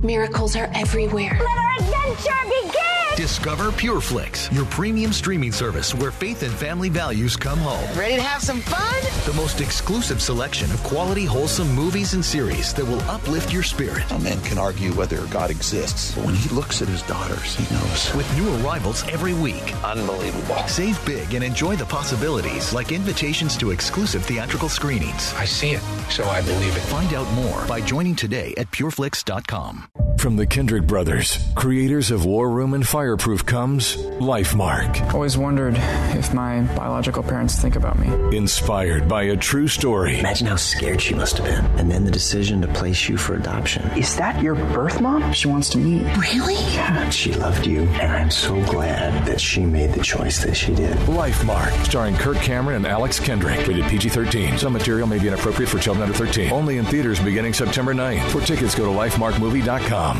Miracles are everywhere. Let our adventure begin! Discover PureFlix, your premium streaming service where faith and family values come home. Ready to have some fun? The most exclusive selection of quality, wholesome movies and series that will uplift your spirit. A man can argue whether God exists, but when he looks at his daughters, he knows. With new arrivals every week. Unbelievable. Save big and enjoy the possibilities, like invitations to exclusive theatrical screenings. I see it, so I believe it. Find out more by joining today at pureflix.com. From the Kendrick brothers, creators of War Room and Fireproof, comes LifeMark. Always wondered if my biological parents think about me. Inspired by a true story. Imagine how scared she must have been. And then the decision to place you for adoption. Is that your birth mom? She wants to meet. Really? Yeah. She loved you, and I'm so glad that she made the choice that she did. LifeMark, starring Kirk Cameron and Alex Kendrick. Rated PG-13. Some material may be inappropriate for children under 13. Only in theaters beginning September 9th. For tickets, go to lifemarkmovie.com.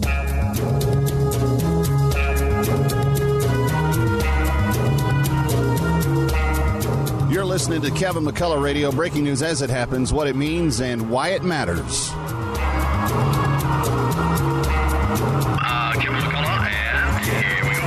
You're listening to Kevin McCullough Radio, breaking news as it happens, what it means, and why it matters. Kevin McCullough, and here we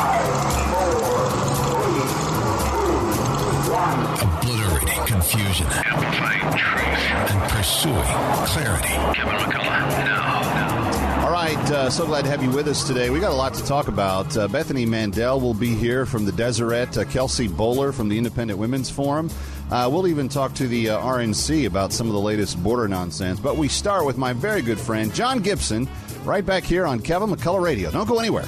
go. Obliterating confusion. Amplifying truth. And pursuing clarity. Kevin McCullough, now. All right, so glad to have you with us today. We got a lot to talk about. Bethany Mandel will be here from the Deseret. Kelsey Bowler from the Independent Women's Forum. We'll even talk to the RNC about some of the latest border nonsense. But we start with my very good friend, John Gibson, right back here on Kevin McCullough Radio. Don't go anywhere.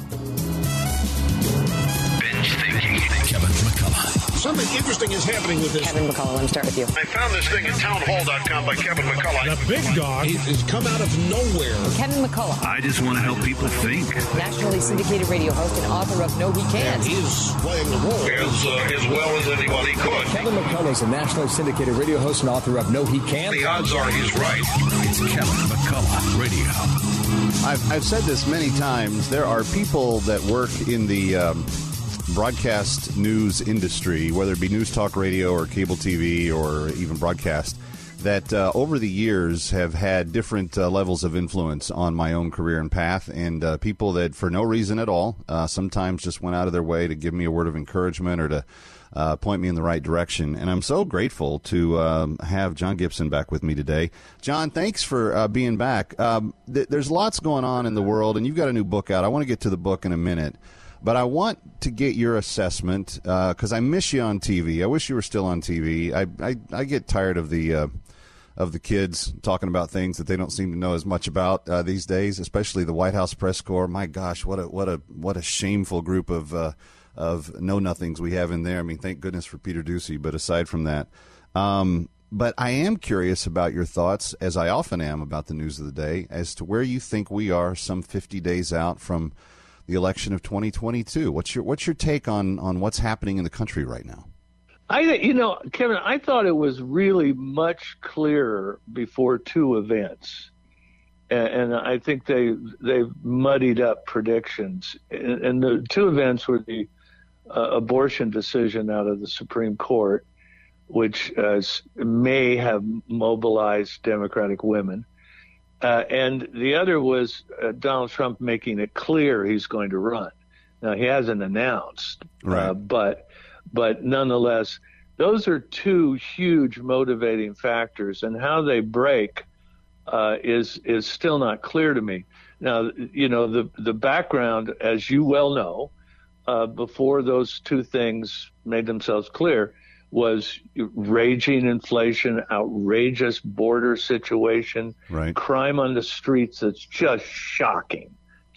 Binge thinking. Kevin McCullough. Something interesting is happening with this. Kevin McCullough, let me start with you. I found this thing at townhall.com by Kevin McCullough. The big dog has come out of nowhere. Kevin McCullough. I just want to help people think. Nationally syndicated radio host and author of No He Can't. And he's playing the role as well as anybody could. Kevin McCullough is a nationally syndicated radio host and author of No He Can't. The odds are he's right. It's Kevin McCullough Radio. I've said this many times. There are people that work in the broadcast news industry, whether it be news talk radio or cable TV or even broadcast, that over the years have had different levels of influence on my own career and path, and people that for no reason at all sometimes just went out of their way to give me a word of encouragement or to point me in the right direction. And I'm so grateful to have John Gibson back with me today. John, thanks for being back. There's lots going on in the world, and you've got a new book out. I want to get to the book in a minute. But I want to get your assessment because I miss you on TV. I wish you were still on TV. I get tired of the kids talking about things that they don't seem to know as much about these days, especially the White House press corps. My gosh, what a shameful group of know-nothings we have in there. I mean, thank goodness for Peter Doocy, but aside from that. But I am curious about your thoughts, as I often am about the news of the day, as to where you think we are some 50 days out from the election of 2022. What's your take on what's happening in the country right now? Kevin, I thought it was really much clearer before two events, and I think they've muddied up predictions. And the two events were the abortion decision out of the Supreme Court, which may have mobilized Democratic women. And the other was Donald Trump making it clear he's going to run. Now, he hasn't announced, right. But nonetheless, those are two huge motivating factors, and how they break is still not clear to me. Now, the background, as you well know, before those two things made themselves clear, was raging inflation, outrageous border situation, right. Crime on the streets that's just shocking.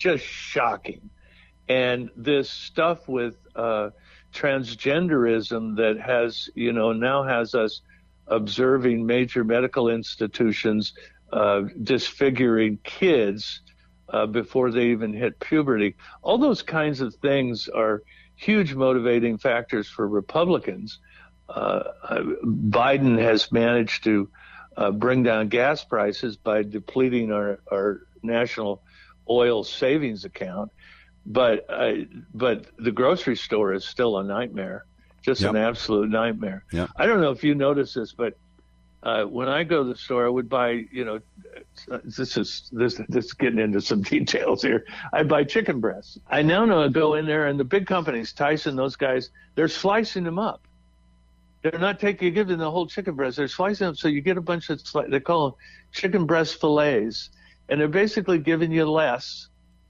And this stuff with transgenderism that has, now has us observing major medical institutions disfiguring kids before they even hit puberty. All those kinds of things are huge motivating factors for Republicans. Biden has managed to bring down gas prices by depleting our national oil savings account, but the grocery store is still a nightmare, just Yep. an absolute nightmare. Yep. I don't know if you noticed this, but when I go to the store, I would buy, this is getting into some details here. I buy chicken breasts. I now know I go in there, and the big companies, Tyson, those guys, they're slicing them up. They're not giving the whole chicken breast. They're slicing them, so you get a bunch of, they call them chicken breast fillets, and they're basically giving you less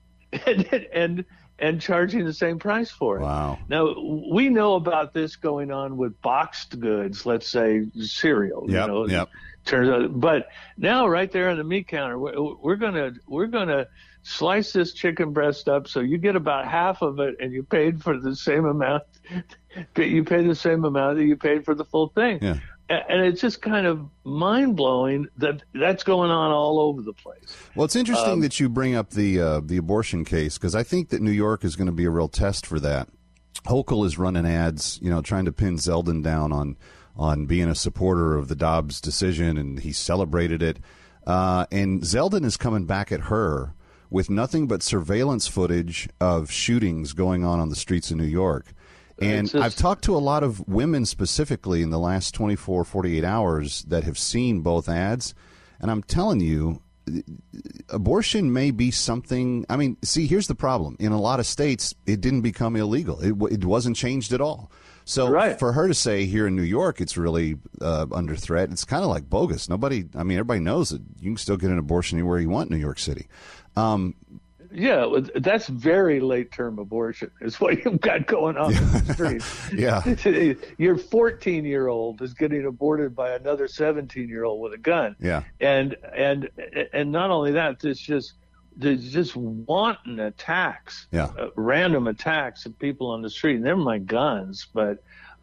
and charging the same price for it. Wow. Now, we know about this going on with boxed goods, let's say cereal. Yep. Turns out, but now right there on the meat counter, we're gonna slice this chicken breast up so you get about half of it, and you paid for the same amount. You pay the same amount that you paid for the full thing. Yeah. And it's just kind of mind-blowing that that's going on all over the place. Well, it's interesting that you bring up the abortion case, because I think that New York is going to be a real test for that. Hochul is running ads, trying to pin Zeldin down on being a supporter of the Dobbs decision, and he celebrated it. And Zeldin is coming back at her with nothing but surveillance footage of shootings going on the streets of New York. And I've talked to a lot of women specifically in the last 24, 48 hours that have seen both ads. And I'm telling you, abortion may be something. I mean, see, here's the problem. In a lot of states, it didn't become illegal. It wasn't changed at all. So for her to say here in New York it's really under threat, it's kind of like bogus. Everybody knows that you can still get an abortion anywhere you want in New York City. Yeah, that's very late-term abortion is what you've got going on in the street. Yeah. Your 14-year-old is getting aborted by another 17-year-old with a gun. Yeah. And not only that, there's just wanton attacks, random attacks of people on the street. Never mind guns, but,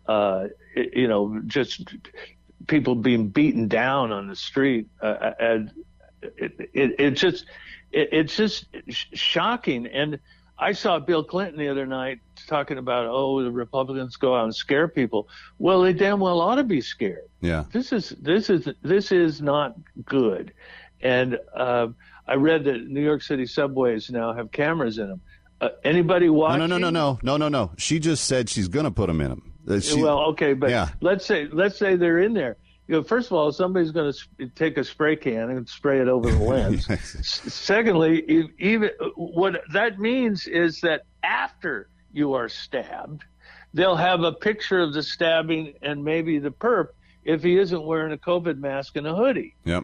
just people being beaten down on the street. And it's just shocking. And I saw Bill Clinton the other night talking about, the Republicans go out and scare people. Well, they damn well ought to be scared. Yeah. This is not good. And I read that New York City subways now have cameras in them. Anybody watching? No. She just said she's going to put them in them. But let's say they're in there. First of all, somebody's going to take a spray can and spray it over the lens. Secondly, even what that means is that after you are stabbed, they'll have a picture of the stabbing and maybe the perp if he isn't wearing a COVID mask and a hoodie. Yep.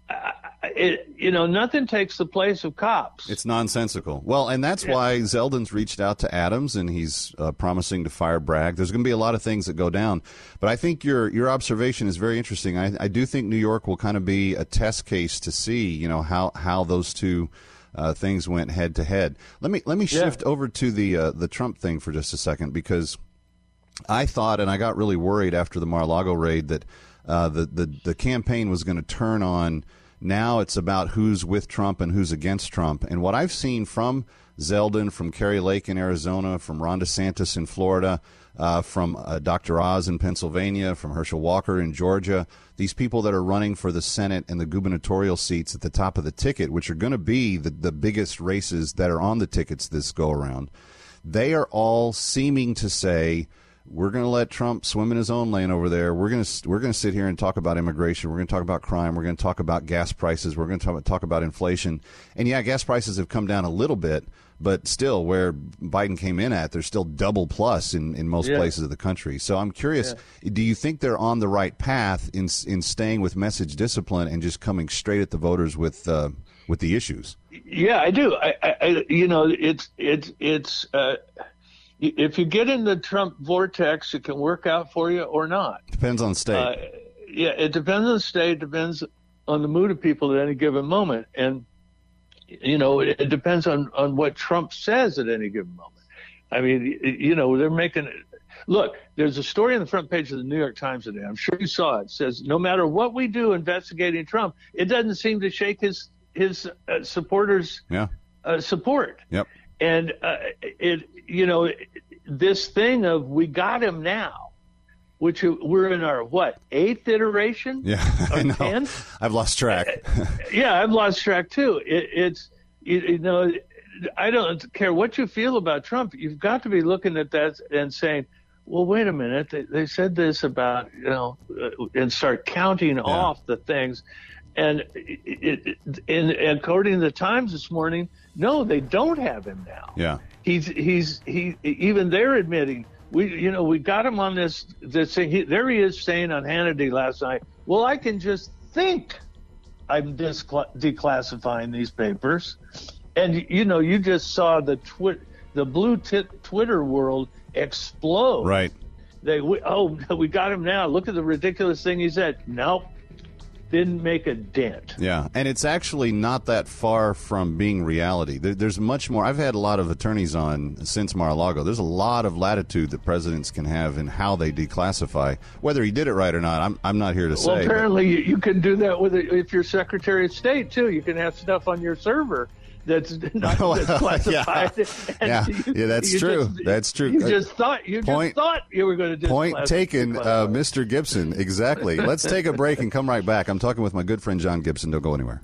Nothing takes the place of cops. It's nonsensical. Well, and that's why Zeldin's reached out to Adams, and he's promising to fire Bragg. There's going to be a lot of things that go down. But I think your observation is very interesting. I do think New York will kind of be a test case to see, how those two things went head to head. Let me shift over to the Trump thing for just a second, because I thought, and I got really worried after the Mar-a-Lago raid, that the campaign was going to turn on. Now it's about who's with Trump and who's against Trump. And what I've seen from Zeldin, from Kari Lake in Arizona, from Ron DeSantis in Florida, from Dr. Oz in Pennsylvania, from Herschel Walker in Georgia, these people that are running for the Senate and the gubernatorial seats at the top of the ticket, which are going to be the biggest races that are on the tickets this go around, they are all seeming to say, we're going to let Trump swim in his own lane over there. We're going to sit here and talk about immigration. We're going to talk about crime. We're going to talk about gas prices. We're going to talk about inflation. And gas prices have come down a little bit, but still, where Biden came in at, there's still double plus in most places of the country. So I'm curious, do you think they're on the right path in staying with message discipline and just coming straight at the voters with the issues? Yeah, I do. It's if you get in the Trump vortex, it can work out for you or not. Depends on the state. It depends on the state. It depends on the mood of people at any given moment. And, it depends on what Trump says at any given moment. I mean, they're making – look, there's a story on the front page of the New York Times today. I'm sure you saw it. It says, no matter what we do investigating Trump, it doesn't seem to shake his supporters' support. Yep. And this thing of we got him now, which we're in our, 8th iteration? Yeah, I know. 10th? I've lost track. I've lost track too. I don't care what you feel about Trump. You've got to be looking at that and saying, well, wait a minute. They said this about, and start counting off the things. And according to the Times this morning, no, they don't have him now. Yeah. Even they're admitting, we got him on this thing. There he is saying on Hannity last night, well, I can just think I'm declassifying these papers. And, you just saw the blue Twitter world explode. Right. We got him now. Look at the ridiculous thing he said. Nope. Didn't make a dent. Yeah, and it's actually not that far from being reality. There's much more. I've had a lot of attorneys on since Mar-a-Lago. There's a lot of latitude that presidents can have in how they declassify. Whether he did it right or not, I'm not here to say. Well, apparently you can do that if you're Secretary of State, too. You can have stuff on your server that's not classified. That's true. That's true. You just thought you were going to point taken, Mr. Gibson. Exactly. Let's take a break and come right back. I'm talking with my good friend John Gibson. Don't go anywhere.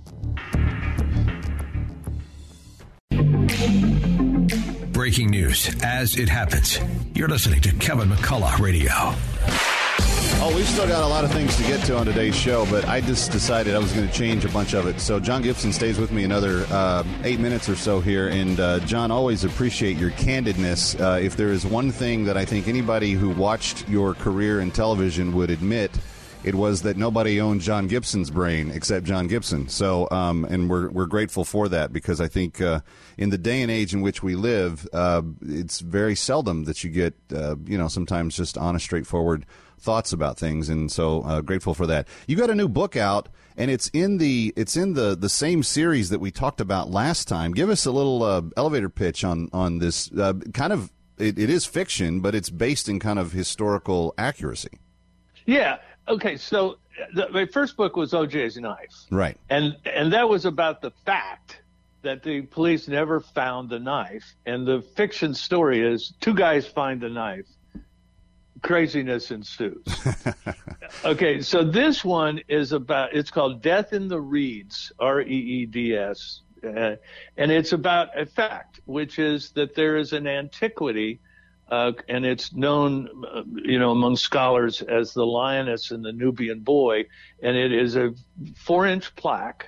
Breaking news as it happens. You're listening to Kevin McCullough Radio. Oh, we've still got a lot of things to get to on today's show, but I just decided I was going to change a bunch of it. So John Gibson stays with me another 8 minutes or so here. And, John, always appreciate your candidness. If there is one thing that I think anybody who watched your career in television would admit, it was that nobody owned John Gibson's brain except John Gibson. So, and we're grateful for that, because I think in the day and age in which we live, it's very seldom that you get, sometimes just honest, straightforward thoughts about things, and so grateful for that. You got a new book out, and it's in the same series that we talked about last time. Give us a little elevator pitch on this kind of. It is fiction, but it's based in kind of historical accuracy. Yeah. Okay. So my first book was O.J.'s Knife, right? And that was about the fact that the police never found the knife, and the fiction story is two guys find the knife. Craziness ensues. Okay, so this one is it's called Death in the Reeds, Reeds, and it's about a fact, which is that there is an antiquity, and it's known, among scholars as the Lioness and the Nubian Boy, and it is a 4-inch plaque.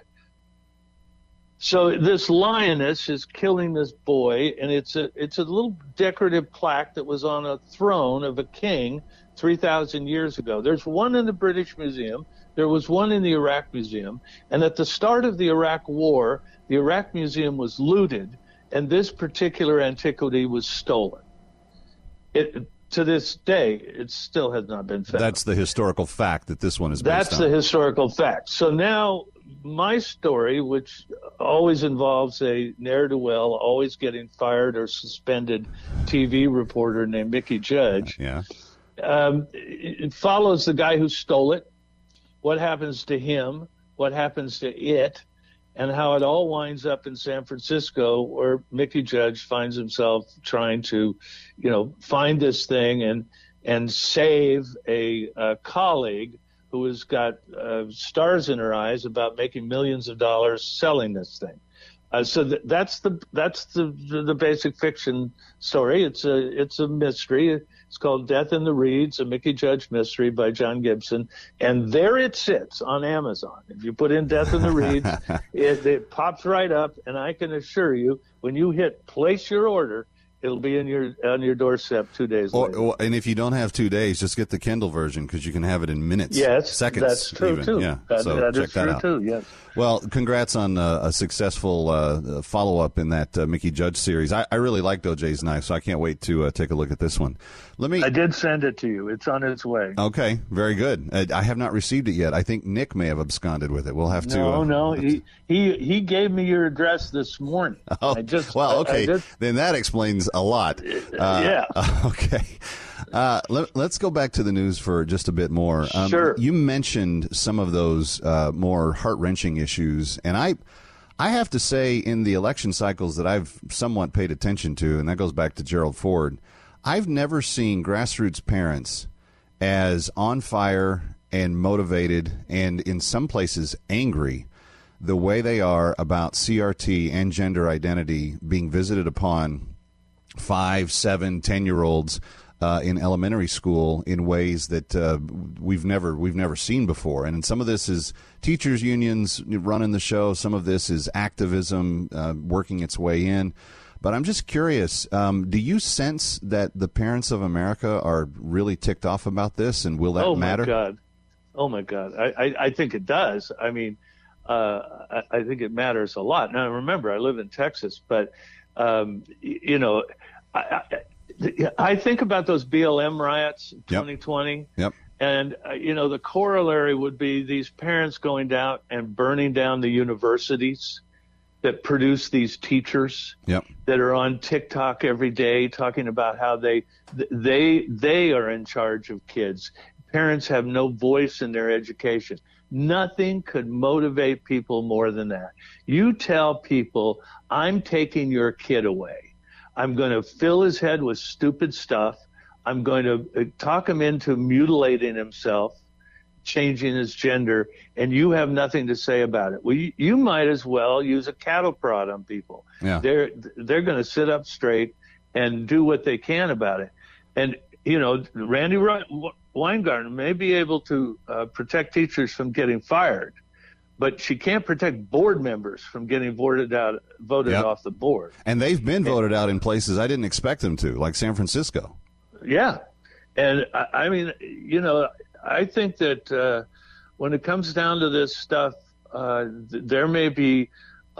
So this lioness is killing this boy, and it's a little decorative plaque that was on a throne of a king 3,000 years ago. There's one in the British Museum. There was one in the Iraq Museum. And at the start of the Iraq War, the Iraq Museum was looted, and this particular antiquity was stolen. To this day, it still has not been found. That's the historical fact that this one is based on. That's the historical fact. So now my story, which always involves a ne'er-do-well, always getting fired or suspended TV reporter named Mickey Judge, it follows the guy who stole it, what happens to him, what happens to it, and how it all winds up in San Francisco, where Mickey Judge finds himself trying to, find this thing and save a colleague who has got stars in her eyes about making millions of dollars selling this thing. So that's the basic fiction story. It's a mystery. It's called Death in the Reeds, a Mickey Judge mystery by John Gibson, and there it sits on Amazon. If you put in Death in the Reeds, it pops right up, and I can assure you, when you hit place your order, it'll be on your doorstep 2 days later. And if you don't have 2 days, just get the Kindle version, because you can have it in minutes. Yes, seconds. That's true even. too. Yeah, that so check is true out. too. Yes. Well, congrats on a successful follow-up in that Mickey Judge series. I really liked O.J.'s Knife, so I can't wait to take a look at this one. I did send it to you. It's on its way. Okay, very good. I have not received it yet. I think Nick may have absconded with it. We'll have to. No. He gave me your address this morning. Oh, okay. Then that explains a lot. Yeah. Okay. Let's go back to the news for just a bit more. Sure. You mentioned some of those more heart-wrenching issues, and I have to say, in the election cycles that I've somewhat paid attention to, and that goes back to Gerald Ford, I've never seen grassroots parents as on fire and motivated and in some places angry the way they are about CRT and gender identity being visited upon 5, 7, 10-year-olds in elementary school in ways that we've never seen before. And some of this is teachers' unions running the show. Some of this is activism working its way in. But I'm just curious, do you sense that the parents of America are really ticked off about this, and will that matter? Oh, my God. I think it does. I mean, I think it matters a lot. Now, remember, I live in Texas, but, you know, I think about those BLM riots in 2020. Yep. And, you know, the corollary would be these parents going down and burning down the universities that produce these teachers that are on TikTok every day talking about how they are in charge of kids. Parents have no voice in their education. Nothing could motivate people more than that. You tell people, I'm taking your kid away. I'm going to fill his head with stupid stuff. I'm going to talk him into mutilating himself, changing his gender, and you have nothing to say about it. Well, you might as well use a cattle prod on people. Yeah. They're going to sit up straight and do what they can about it. And, you know, Randy Weingarten may be able to protect teachers from getting fired, but she can't protect board members from getting voted off the board. And they've been voted out in places I didn't expect them to, like San Francisco. Yeah. And, I mean, you know, I think that when it comes down to this stuff, there may be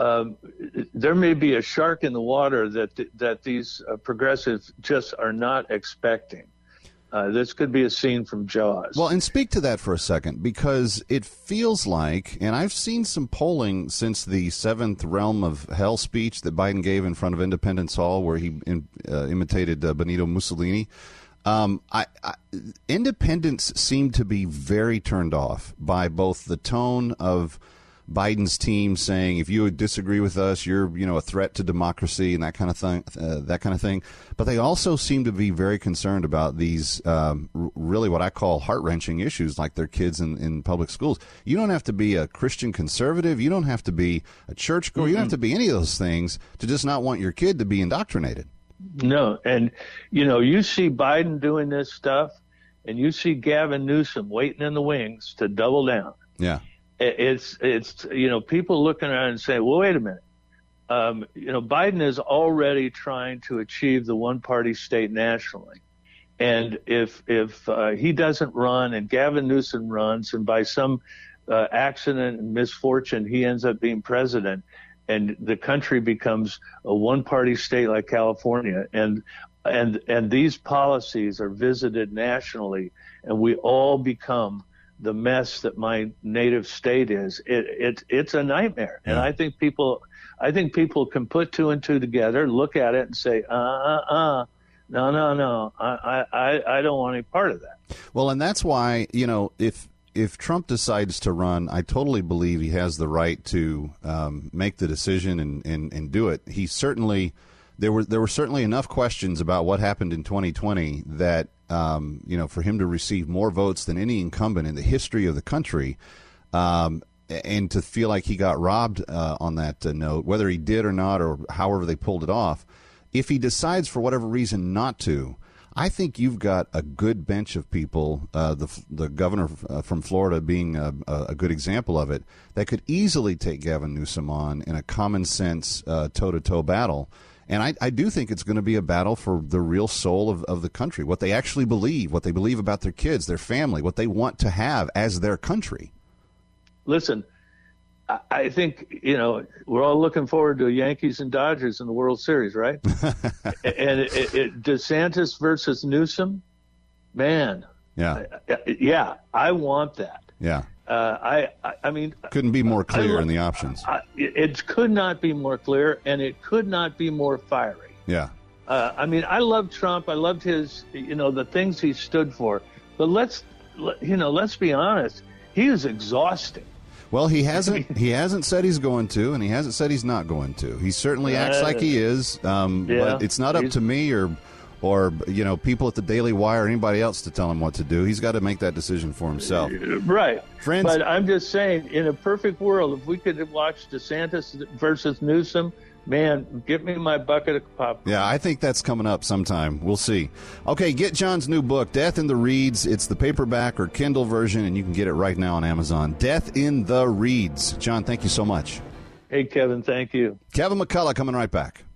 a shark in the water that these progressives just are not expecting. This could be a scene from Jaws. Well, and speak to that for a second, because it feels like, and I've seen some polling since the Seventh Realm of Hell speech that Biden gave in front of Independence Hall, where he imitated Benito Mussolini. Independents seem to be very turned off by both the tone of Biden's team saying, if you disagree with us, you're, you know, a threat to democracy and that kind of thing. But they also seem to be very concerned about these really what I call heart-wrenching issues, like their kids in public schools. You don't have to be a Christian conservative. You don't have to be a churchgoer. You don't have to be any of those things to just not want your kid to be indoctrinated. No. And, you know, you see Biden doing this stuff, and you see Gavin Newsom waiting in the wings to double down. Yeah. It's you know, people looking around and saying, well, wait a minute. You know, Biden is already trying to achieve the one-party state nationally. And if he doesn't run and Gavin Newsom runs, and by some accident and misfortune he ends up being president, and the country becomes a one-party state like California, and these policies are visited nationally, and we all become the mess that my native state is, it's a nightmare. And I think people can put two and two together, look at it and say, no, I don't want any part of that. Well, and that's why, you know, if Trump decides to run, I totally believe he has the right to make the decision and do it. He certainly, there were certainly enough questions about what happened in 2020 that, you know, for him to receive more votes than any incumbent in the history of the country, and to feel like he got robbed on that note, whether he did or not, or however they pulled it off, if he decides for whatever reason not to, I think you've got a good bench of people, the governor from Florida being a good example of it, that could easily take Gavin Newsom on in a common sense toe-to-toe battle. And I do think it's going to be a battle for the real soul of the country, what they actually believe, what they believe about their kids, their family, what they want to have as their country. Listen, I think, you know, we're all looking forward to Yankees and Dodgers in the World Series, right? And DeSantis versus Newsom, man. Yeah, I want that. Yeah. I mean, couldn't be more clear in the options. It could not be more clear, and it could not be more fiery. Yeah. I mean, I loved Trump. I loved his, you know, the things he stood for. But let's be honest. He is exhausting. Well, he hasn't said he's going to, and he hasn't said he's not going to. He certainly acts like he is. But it's not up to me or you know, people at the Daily Wire or anybody else to tell him what to do. He's got to make that decision for himself. Right. Friends, but I'm just saying, in a perfect world, if we could watch DeSantis versus Newsom, Man, get me my bucket of popcorn. Yeah, I think that's coming up sometime. We'll see. Okay, get John's new book, Death in the Reeds. It's the paperback or Kindle version, and you can get it right now on Amazon. Death in the Reeds. John, thank you so much. Hey, Kevin, thank you. Kevin McCullough coming right back.